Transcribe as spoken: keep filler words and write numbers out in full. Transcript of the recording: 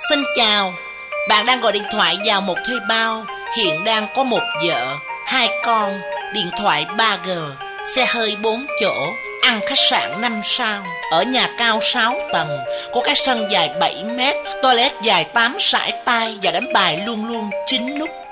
Xin chào, bạn đang gọi điện thoại vào một thuê bao. Hiện đang có một vợ, hai con, điện thoại ba G, xe hơi bốn chỗ, ăn khách sạn năm sao, ở nhà cao sáu tầng, có cái sân dài bảy mét, toilet dài tám sải tay và đánh bài luôn luôn chín nút.